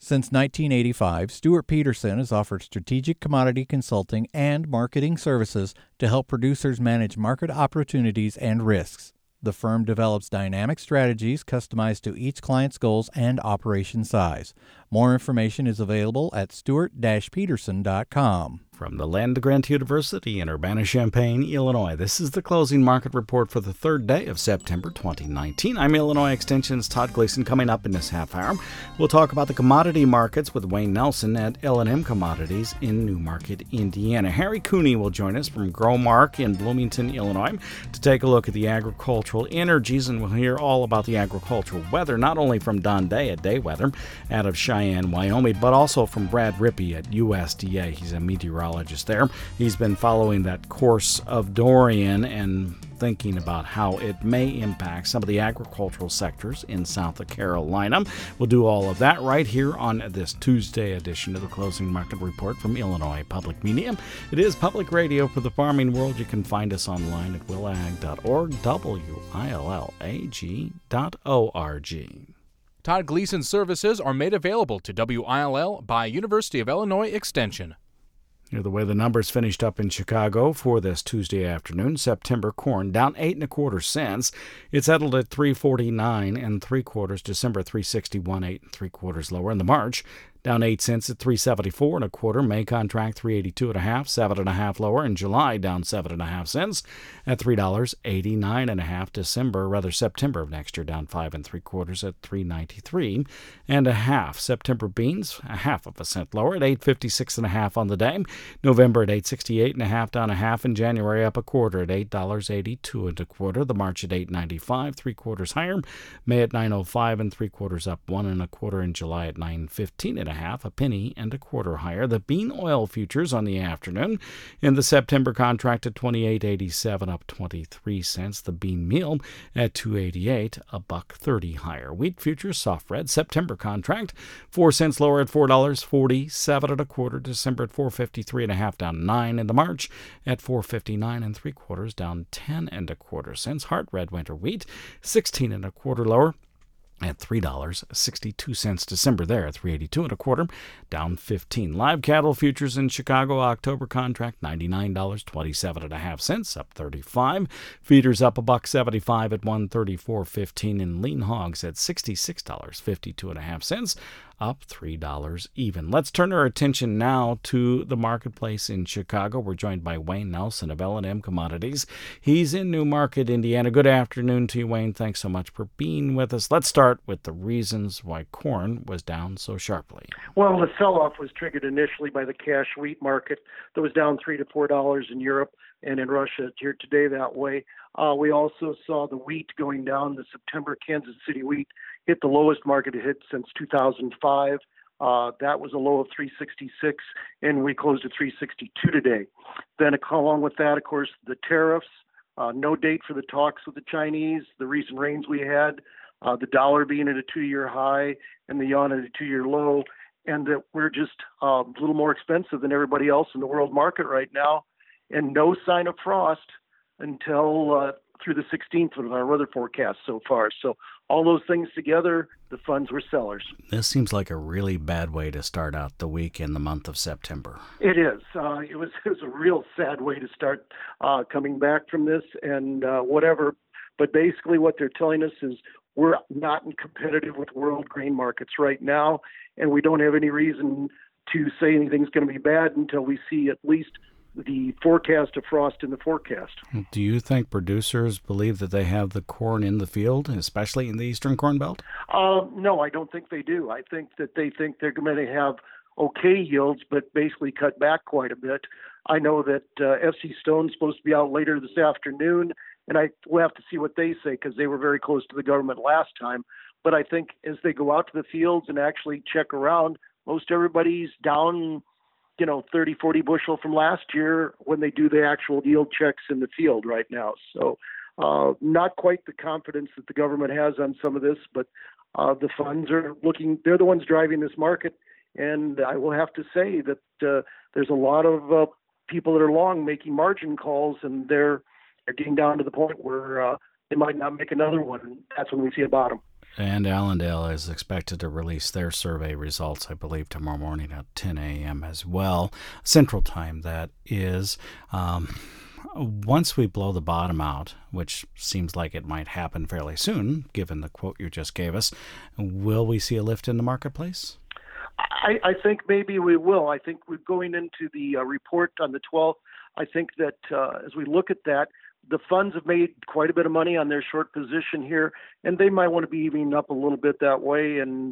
Since 1985, Stuart Peterson has offered strategic commodity consulting and marketing services to help producers manage market opportunities and risks. The firm develops dynamic strategies customized to each client's goals and operation size. More information is available at stuart-peterson.com. From the land of Grant University in Urbana-Champaign, Illinois, this is the closing market report for the third day of September 2019. I'm Illinois Extension's Todd Gleason. Coming up in this half hour, we'll talk about the commodity markets with Wayne Nelson at L&M Commodities in Newmarket, Indiana. Harry Cooney will join us from Growmark in Bloomington, Illinois, to take a look at the agricultural energies, and we'll hear all about the agricultural weather, not only from Don Day at Day Weather out of Cheyenne, Wyoming, but also from Brad Rippey at USDA. He's a meteorologist there. He's been following that course of Dorian and thinking about how it may impact some of the agricultural sectors in South Carolina. We'll do all of that right here on this Tuesday edition of the Closing Market Report from Illinois Public Media. It is public radio for the farming world. You can find us online at willag.org, willag.org. Todd Gleason services are made available to WILL by University of Illinois Extension. Here the way the numbers finished up in Chicago for this Tuesday afternoon. September corn down 8 1/4 cents. It settled at 3.49 3/4. December 3.61 8 3/4 lower. In the March down 8 cents at 3.74 1/4. May contract 3.82 1/2, 7 1/2 lower. In July down 7 1/2 cents at $3.89 1/2. September of next year down 5 3/4 at 3.93 1/2. September beans 1/2 cent lower at 8.56 1/2 on the day. November at 8.68 1/2 down 1/2. In January up 1/4 at $8.82 1/4. The March at 8.95 3/4 higher. May at 9.05 3/4 up 1 1/4. In July at 9.15 1/2, a penny and 1/4 higher. The bean oil futures on the afternoon in the September contract at 28.87 up 23 cents. The bean meal at 2.88, $1.30 higher. Wheat futures soft red September contract 4 cents lower at $4.47 1/4. December at 4.53 1/2 down 9. In the March at 4.59 3/4 down 10 1/4 cents. Hard red winter wheat 16 1/4 lower at $3.62. December there at 3.82 1/4, down 15. Live cattle futures in Chicago October contract $99.27 1/2, up 35. Feeders up $1.75 at 134.15, and lean hogs at $66.52 1/2, up $3 even. Let's turn our attention now to the marketplace in Chicago. We're joined by Wayne Nelson of L&M Commodities. He's in Newmarket, Indiana. Good afternoon to you, Wayne. Thanks so much for being with us. Let's start with the reasons why corn was down so sharply. Well, the sell-off was triggered initially by the cash wheat market that was down $3 to $4 in Europe and in Russia here today that way. We also saw the wheat going down. The September Kansas City wheat hit the lowest market it hit since 2005. That was a low of 366, and we closed at 362 today. Then along with that, of course, the tariffs, no date for the talks with the Chinese, the recent rains we had, the dollar being at a 2-year high and the yuan at a 2-year low, and that we're just a little more expensive than everybody else in the world market right now, and no sign of frost until through the 16th of our weather forecast so far. So all those things together, the funds were sellers. This seems like a really bad way to start out the week in the month of September. It is. It was a real sad way to start coming back from this and whatever. But basically what they're telling us is we're not competitive with world grain markets right now, and we don't have any reason to say anything's going to be bad until we see at least the forecast of frost in the forecast. Do you think producers believe that they have the corn in the field, especially in the Eastern Corn Belt? No, I don't think they do. I think that they think they're going to have okay yields, but basically cut back quite a bit. I know that FC Stone's supposed to be out later this afternoon, and we'll have to see what they say because they were very close to the government last time. But I think as they go out to the fields and actually check around, most everybody's down 30, 40 bushel from last year when they do the actual yield checks in the field right now. So not quite the confidence that the government has on some of this, but the funds are they're the ones driving this market. And I will have to say that there's a lot of people that are long making margin calls, and they're getting down to the point where they might not make another one. That's when we see a bottom. And Allendale is expected to release their survey results, I believe, tomorrow morning at 10 a.m. as well, Central Time, that is. Once we blow the bottom out, which seems like it might happen fairly soon, given the quote you just gave us, will we see a lift in the marketplace? I think maybe we will. I think we're going into the report on the 12th. I think that as we look at that, the funds have made quite a bit of money on their short position here, and they might want to be evening up a little bit that way. And,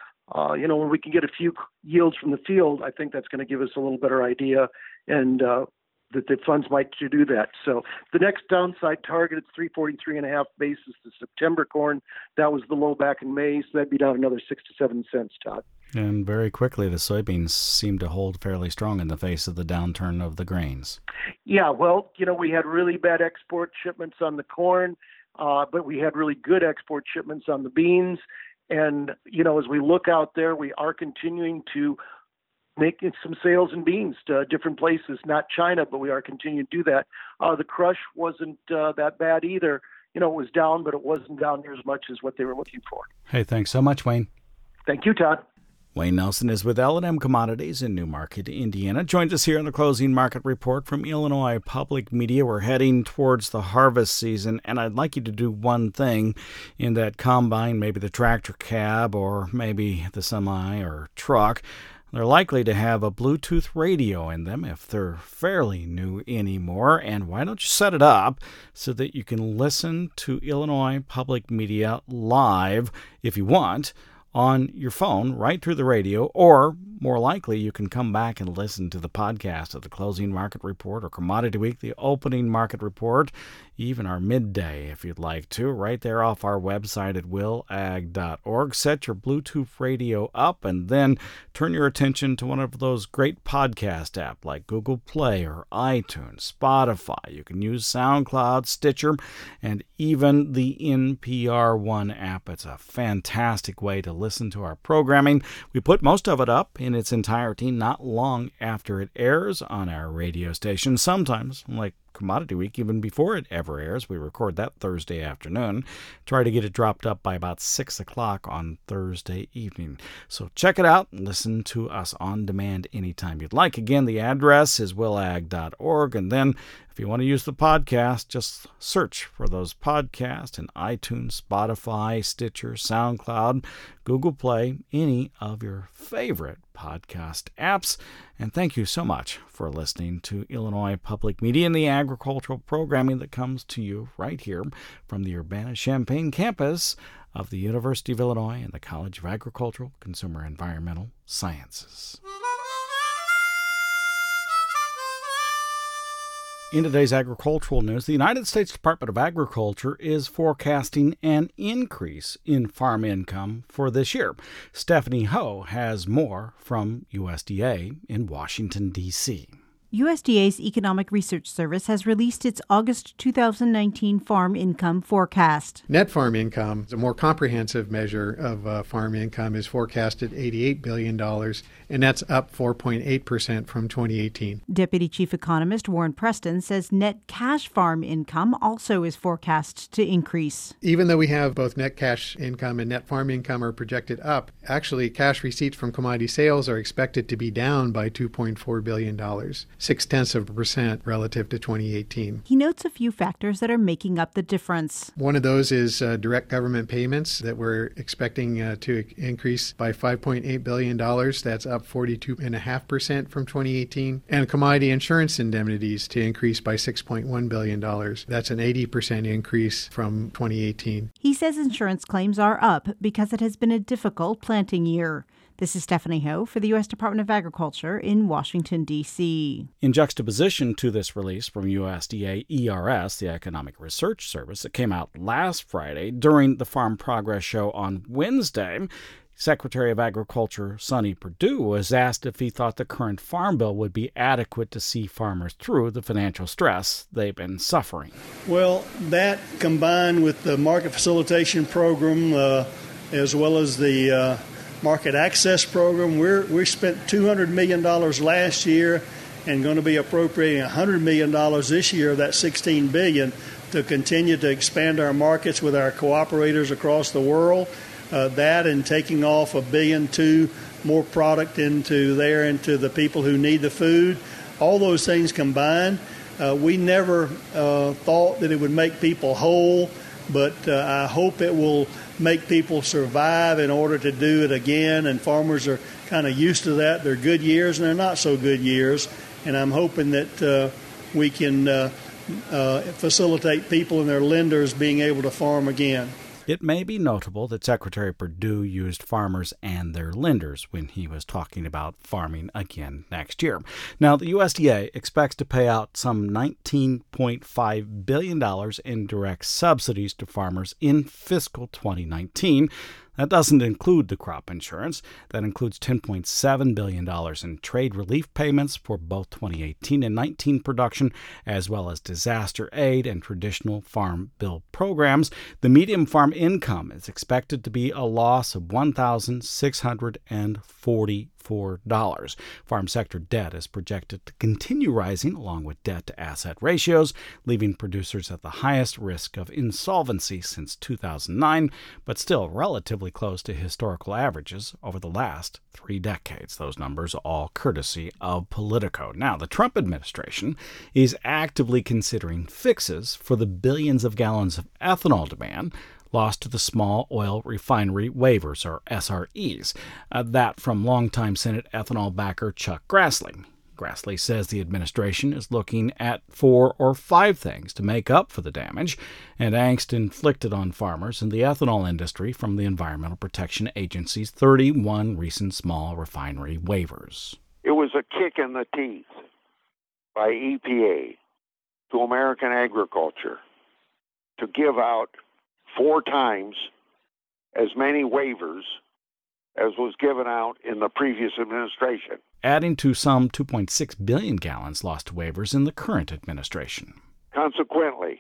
when we can get a few yields from the field, I think that's going to give us a little better idea and that the funds might do that. So the next downside target, it's 343.5 basis to September corn. That was the low back in May, so that'd be down another 6 to 7 cents, Todd. And very quickly, the soybeans seem to hold fairly strong in the face of the downturn of the grains. Yeah, well, we had really bad export shipments on the corn, but we had really good export shipments on the beans. And, as we look out there, we are continuing to make some sales in beans to different places, not China, but we are continuing to do that. The crush wasn't that bad either. It was down, but it wasn't down near as much as what they were looking for. Hey, thanks so much, Wayne. Thank you, Todd. Wayne Nelson is with L&M Commodities in Newmarket, Indiana. Joins us here on the Closing Market Report from Illinois Public Media. We're heading towards the harvest season, and I'd like you to do one thing in that combine, maybe the tractor cab or maybe the semi or truck. They're likely to have a Bluetooth radio in them if they're fairly new anymore. And why don't you set it up so that you can listen to Illinois Public Media live if you want on your phone right through the radio, or more likely you can come back and listen to the podcast of the Closing Market Report or Commodity Week, the Opening Market Report, even our midday if you'd like to, right there off our website at willag.org. Set your Bluetooth radio up and then turn your attention to one of those great podcast apps like Google Play or iTunes, Spotify. You can use SoundCloud, Stitcher, and even the NPR One app. It's a fantastic way to listen to our programming. We put most of it up in its entirety not long after it airs on our radio station, sometimes, like Commodity Week, even before it ever airs. We record that Thursday afternoon. Try to get it dropped up by about 6 o'clock on Thursday evening. So check it out and listen to us on demand anytime you'd like. Again, the address is willag.org, and then if you want to use the podcast, just search for those podcasts in iTunes, Spotify, Stitcher, SoundCloud, Google Play, any of your favorite podcast apps. And thank you so much for listening to Illinois Public Media and the agricultural programming that comes to you right here from the Urbana-Champaign campus of the University of Illinois and the College of Agricultural, Consumer, and Environmental Sciences. In today's agricultural news, the United States Department of Agriculture is forecasting an increase in farm income for this year. Stephanie Ho has more from USDA in Washington, D.C. USDA's Economic Research Service has released its August 2019 farm income forecast. Net farm income, a more comprehensive measure of farm income, is forecasted at $88 billion, and that's up 4.8% from 2018. Deputy Chief Economist Warren Preston says net cash farm income also is forecast to increase. Either we have both net cash income and net farm income are projected up, actually cash receipts from commodity sales are expected to be down by $2.4 billion. 0.6% relative to 2018. He notes a few factors that are making up the difference. One of those is direct government payments that we're expecting to increase by $5.8 billion. That's up 42.5% from 2018. And commodity insurance indemnities to increase by $6.1 billion. That's an 80% increase from 2018. He says insurance claims are up because it has been a difficult planting year. This is Stephanie Ho for the U.S. Department of Agriculture in Washington, D.C. In juxtaposition to this release from USDA ERS, the Economic Research Service, that came out last Friday during the Farm Progress Show on Wednesday, Secretary of Agriculture Sonny Perdue was asked if he thought the current farm bill would be adequate to see farmers through the financial stress they've been suffering. Well, that combined with the market facilitation program as well as the market access program, we spent $200 million last year and going to be appropriating $100 million this year of that $16 billion to continue to expand our markets with our cooperators across the world. that and taking off $1.2 billion more product into the people who need the food. All those things combined, we never thought that it would make people whole, but I hope it will make people survive in order to do it again, and farmers are kind of used to that. They're good years and they're not so good years, and I'm hoping that we can facilitate people and their lenders being able to farm again. It may be notable that Secretary Perdue used farmers and their lenders when he was talking about farming again next year. Now, the USDA expects to pay out some $19.5 billion in direct subsidies to farmers in fiscal 2019. That doesn't include the crop insurance. That includes $10.7 billion in trade relief payments for both 2018 and 19 production, as well as disaster aid and traditional farm bill programs. The median farm income is expected to be a loss of $1,644. Farm sector debt is projected to continue rising along with debt-to-asset ratios, leaving producers at the highest risk of insolvency since 2009, but still relatively close to historical averages over the last 3 decades. Those numbers all courtesy of Politico. Now, the Trump administration is actively considering fixes for the billions of gallons of ethanol demand lost to the small oil refinery waivers, or SREs. That from longtime Senate ethanol backer Chuck Grassley. Grassley says the administration is looking at 4 or 5 things to make up for the damage and angst inflicted on farmers and the ethanol industry from the Environmental Protection Agency's 31 recent small refinery waivers. It was a kick in the teeth by EPA to American agriculture to give out 4 times as many waivers as was given out in the previous administration, adding to some 2.6 billion gallons lost to waivers in the current administration. Consequently,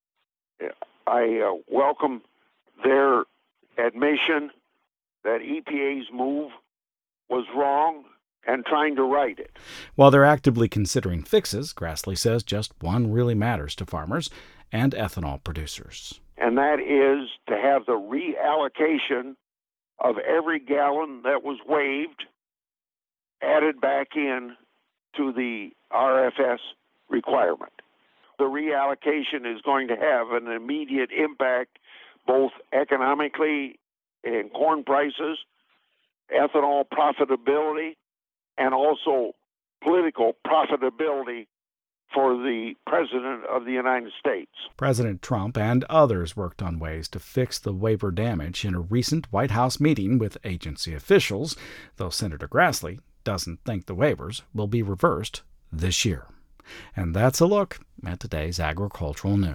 I welcome their admission that EPA's move was wrong and trying to right it. While they're actively considering fixes, Grassley says just one really matters to farmers and ethanol producers. And that is to have the reallocation of every gallon that was waived added back in to the RFS requirement. The reallocation is going to have an immediate impact both economically in corn prices, ethanol profitability, and also political profitability for the President of the United States. President Trump and others worked on ways to fix the waiver damage in a recent White House meeting with agency officials, though Senator Grassley doesn't think the waivers will be reversed this year. And that's a look at today's agricultural news.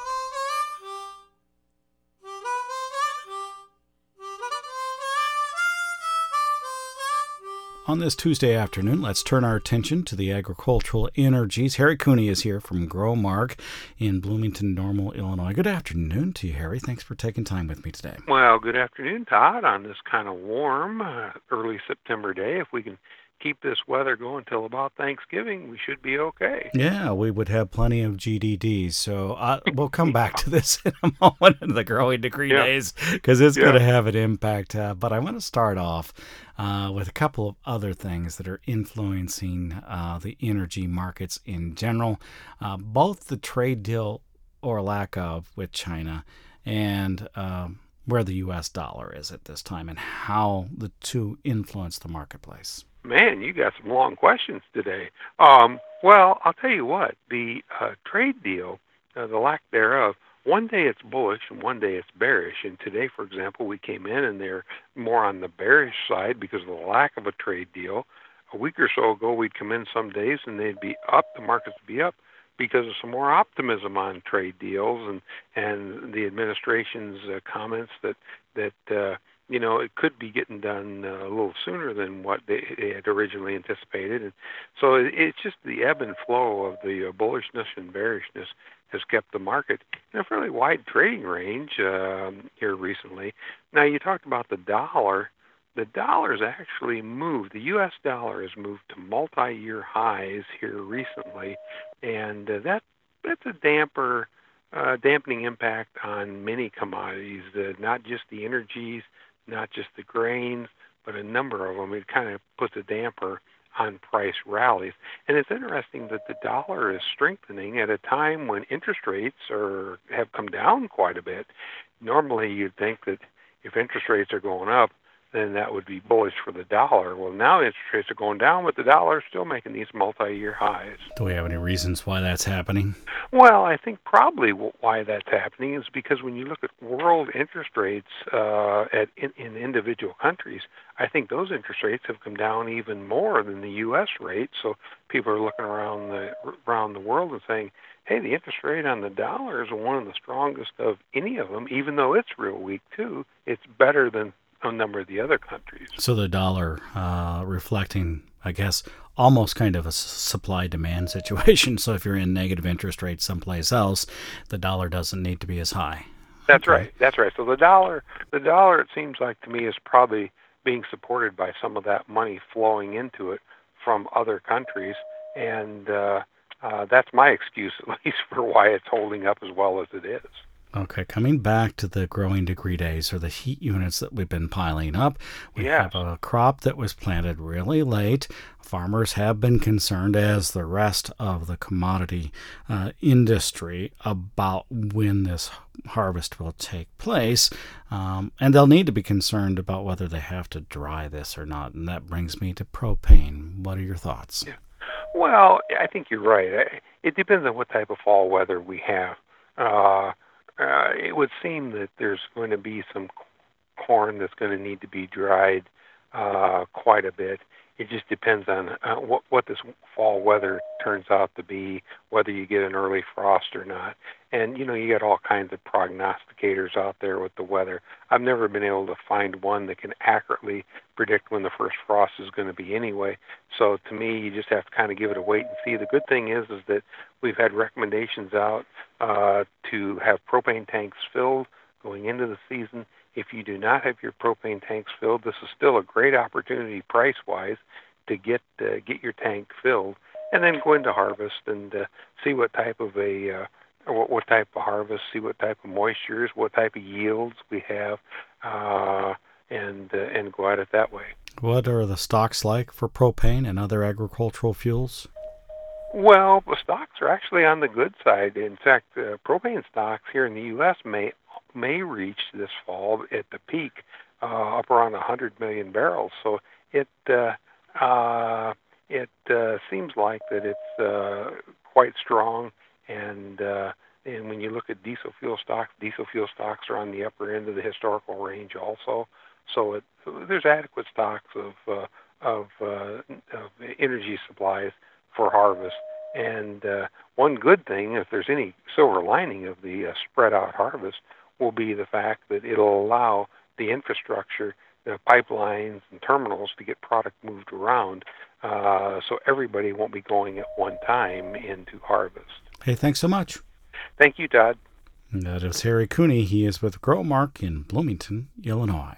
On this Tuesday afternoon, let's turn our attention to the agricultural energies. Harry Cooney is here from Growmark in Bloomington Normal, Illinois. Good afternoon to you, Harry. Thanks for taking time with me today. Well, good afternoon, Todd, on this kind of warm early September day. If we can keep this weather going till about Thanksgiving, we should be okay. Yeah, we would have plenty of GDDs. So we'll come back to this in a moment in the growing degree days, because it's going to have an impact. But I want to start off with a couple of other things that are influencing the energy markets in general. Both the trade deal or lack of with China and where the U.S. dollar is at this time and how the two influence the marketplace. Man, you got some long questions today. Well, I'll tell you what, the trade deal, the lack thereof, one day it's bullish and one day it's bearish. And today, for example, we came in and they're more on the bearish side because of the lack of a trade deal. A week or so ago, we'd come in some days and they'd be up, the markets would be up because of some more optimism on trade deals and the administration's comments that it could be getting done a little sooner than what they had originally anticipated. And so it's just the ebb and flow of the bullishness and bearishness has kept the market in a fairly wide trading range here recently. Now, you talked about the dollar. The dollar's actually moved. The U.S. dollar has moved to multi-year highs here recently, and that's a dampening impact on many commodities, not just the energies, not just the grains, but a number of them. It kind of puts a damper on price rallies. And it's interesting that the dollar is strengthening at a time when interest rates have come down quite a bit. Normally you'd think that if interest rates are going up, then that would be bullish for the dollar. Well, now interest rates are going down, but the dollar is still making these multi-year highs. Do we have any reasons why that's happening? Well, I think probably why that's happening is because when you look at world interest rates in individual countries, I think those interest rates have come down even more than the U.S. rate. So people are looking around the world and saying, hey, the interest rate on the dollar is one of the strongest of any of them, even though it's real weak too. It's better than a number of the other countries. So the dollar reflecting, I guess, almost kind of a supply-demand situation. So if you're in negative interest rates someplace else, the dollar doesn't need to be as high. That's right. That's right. So the dollar, it seems like to me, is probably being supported by some of that money flowing into it from other countries, and that's my excuse, at least, for why it's holding up as well as it is. Okay, coming back to the growing degree days or the heat units that we've been piling up, we have a crop that was planted really late. Farmers have been concerned, as the rest of the commodity industry, about when this harvest will take place. And they'll need to be concerned about whether they have to dry this or not. And that brings me to propane. What are your thoughts? Yeah. Well, I think you're right. It depends on what type of fall weather we have. It would seem that there's going to be some corn that's going to need to be dried quite a bit. It just depends on what this fall weather turns out to be, whether you get an early frost or not. And, you got all kinds of prognosticators out there with the weather. I've never been able to find one that can accurately predict when the first frost is going to be anyway. So to me, you just have to kind of give it a wait and see. The good thing is that we've had recommendations out to have propane tanks filled going into the season. If you do not have your propane tanks filled, this is still a great opportunity price-wise to get your tank filled, and then go into harvest and see what type of what type of harvest, see what type of moistures, what type of yields we have, and go at it that way. What are the stocks like for propane and other agricultural fuels? Well, the stocks are actually on the good side. In fact, propane stocks here in the U.S. may reach this fall at the peak up around 100 million barrels. So it seems like that it's quite strong. And when you look at diesel fuel stocks are on the upper end of the historical range also. So there's adequate stocks of energy supplies for harvest. And one good thing, if there's any silver lining of the spread out harvest, will be the fact that it'll allow the infrastructure, the pipelines and terminals, to get product moved around, so everybody won't be going at one time into harvest. Hey, thanks so much. Thank you, Todd. That is Harry Cooney. He is with Growmark in Bloomington, Illinois.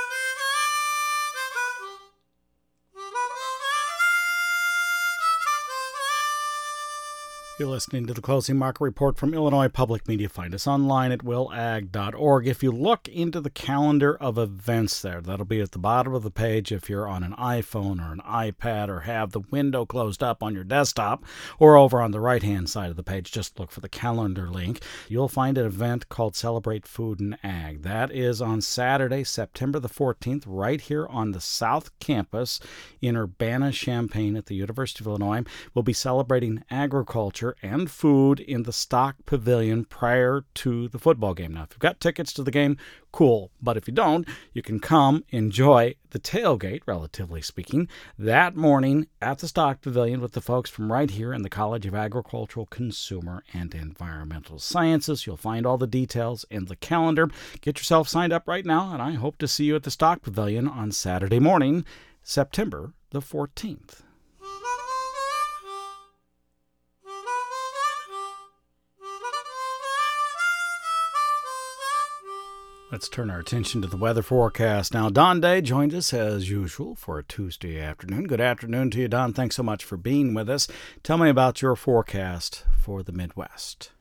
You're listening to the Closing Market Report from Illinois Public Media. Find us online at willag.org. If you look into the calendar of events there, that'll be at the bottom of the page if you're on an iPhone or an iPad or have the window closed up on your desktop, or over on the right-hand side of the page, just look for the calendar link. You'll find an event called Celebrate Food and Ag. That is on Saturday, September the 14th, right here on the South Campus in Urbana-Champaign at the University of Illinois. We'll be celebrating agriculture and food in the Stock Pavilion prior to the football game. Now, if you've got tickets to the game, cool. But if you don't, you can come enjoy the tailgate, relatively speaking, that morning at the Stock Pavilion with the folks from right here in the College of Agricultural, Consumer, and Environmental Sciences. You'll find all the details in the calendar. Get yourself signed up right now, and I hope to see you at the Stock Pavilion on Saturday morning, September the 14th. Let's turn our attention to the weather forecast. Now, Don Day joins us as usual for a Tuesday afternoon. Good afternoon to you, Don. Thanks so much for being with us. Tell me about your forecast for the Midwest.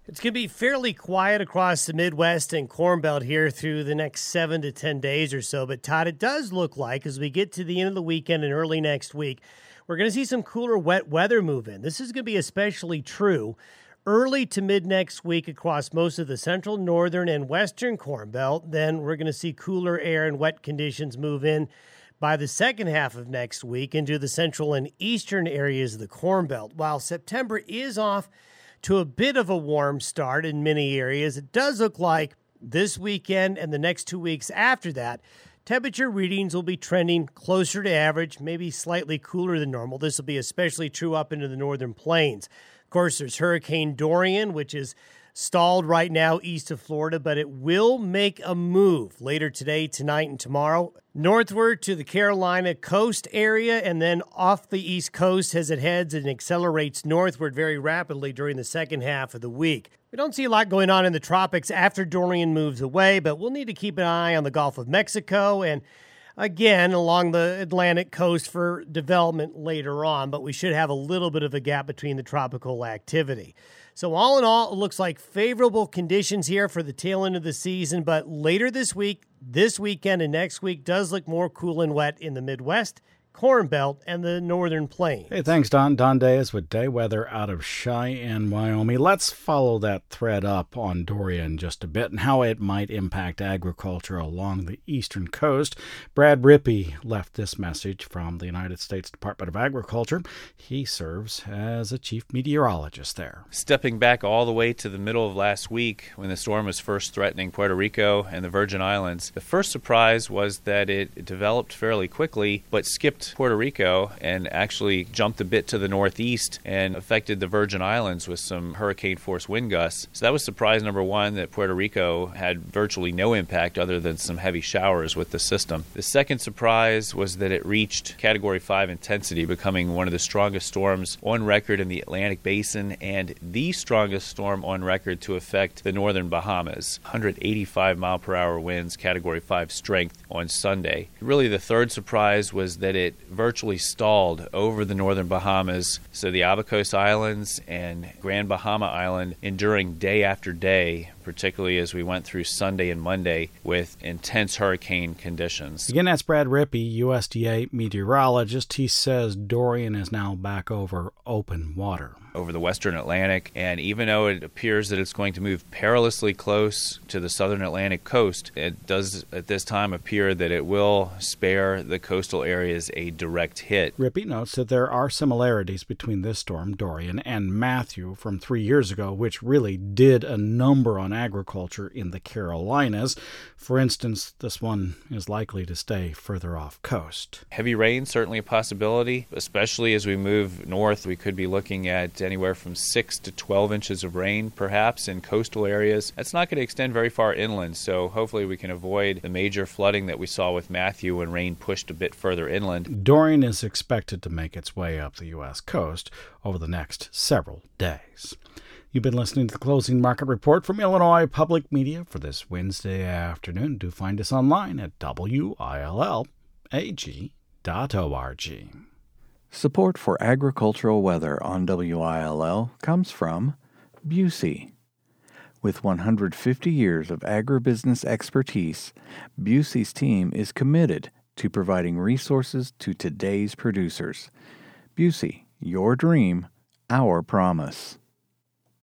It's going to be fairly quiet across the Midwest and Corn Belt here through the next 7 to 10 days or so. But, Todd, it does look like as we get to the end of the weekend and early next week, we're going to see some cooler, wet weather move in. This is going to be especially true early to mid next week across most of the central, northern, and western Corn Belt. Then we're going to see cooler air and wet conditions move in by the second half of next week into the central and eastern areas of the Corn Belt. While September is off to a bit of a warm start in many areas, it does look like this weekend and the next 2 weeks after that, temperature readings will be trending closer to average, maybe slightly cooler than normal. This will be especially true up into the northern plains. Of course, there's Hurricane Dorian, which is stalled right now east of Florida, but it will make a move later today, tonight, and tomorrow northward to the Carolina coast area and then off the east coast as it heads and accelerates northward very rapidly during the second half of the week. We don't see a lot going on in the tropics after Dorian moves away, but we'll need to keep an eye on the Gulf of Mexico and again along the Atlantic coast for development later on, but we should have a little bit of a gap between the tropical activity. So all in all, it looks like favorable conditions here for the tail end of the season, but later this week, this weekend, and next week does look more cool and wet in the Midwest, Corn Belt, and the northern plains. Hey, thanks, Don. Don Deas with day weather out of Cheyenne, Wyoming. Let's follow that thread up on Dorian just a bit and how it might impact agriculture along the eastern coast. Brad Rippey left this message from the United States Department of Agriculture. He serves as a chief meteorologist there. Stepping back all the way to the middle of last week when the storm was first threatening Puerto Rico and the Virgin Islands, the first surprise was that it developed fairly quickly but skipped Puerto Rico and actually jumped a bit to the northeast and affected the Virgin Islands with some hurricane-force wind gusts. So that was surprise number one, that Puerto Rico had virtually no impact other than some heavy showers with the system. The second surprise was that it reached Category 5 intensity, becoming one of the strongest storms on record in the Atlantic Basin and the strongest storm on record to affect the northern Bahamas. 185-mile-per-hour winds, Category 5 strength on Sunday. Really, the third surprise was that it virtually stalled over the northern Bahamas, so the Abacos Islands and Grand Bahama Island enduring day after day, particularly as we went through Sunday and Monday with intense hurricane conditions. Again, that's Brad Rippey, USDA meteorologist. He says Dorian is now back over open water. Over the western Atlantic, and even though it appears that it's going to move perilously close to the southern Atlantic coast, it does at this time appear that it will spare the coastal areas a direct hit. Rippey notes that there are similarities between this storm, Dorian, and Matthew from 3 years ago, which really did a number on agriculture in the Carolinas. For instance, this one is likely to stay further off coast. Heavy rain, certainly a possibility, especially as we move north. We could be looking at anywhere from 6 to 12 inches of rain, perhaps, in coastal areas. That's not going to extend very far inland, so hopefully we can avoid the major flooding that we saw with Matthew when rain pushed a bit further inland. Dorian is expected to make its way up the U.S. coast over the next several days. You've been listening to the Closing Market Report from Illinois Public Media for this Wednesday afternoon. Do find us online at WILLAG.org. Support for agricultural weather on WILL comes from Busey. With 150 years of agribusiness expertise, Busey's team is committed to providing resources to today's producers. Busey, your dream, our promise.